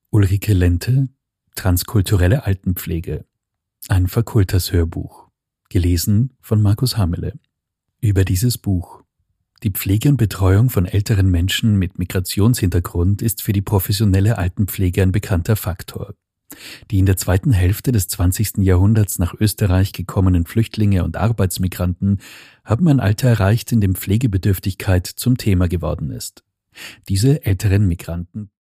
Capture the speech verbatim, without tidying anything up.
Ulrike Lente, Transkulturelle Altenpflege. Ein Fakultas-Hörbuch. Gelesen von Markus Hamele. Über dieses Buch. Die Pflege und Betreuung von älteren Menschen mit Migrationshintergrund ist für die professionelle Altenpflege ein bekannter Faktor. Die in der zweiten Hälfte des zwanzigsten Jahrhunderts nach Österreich gekommenen Flüchtlinge und Arbeitsmigranten haben ein Alter erreicht, in dem Pflegebedürftigkeit zum Thema geworden ist. Diese älteren Migranten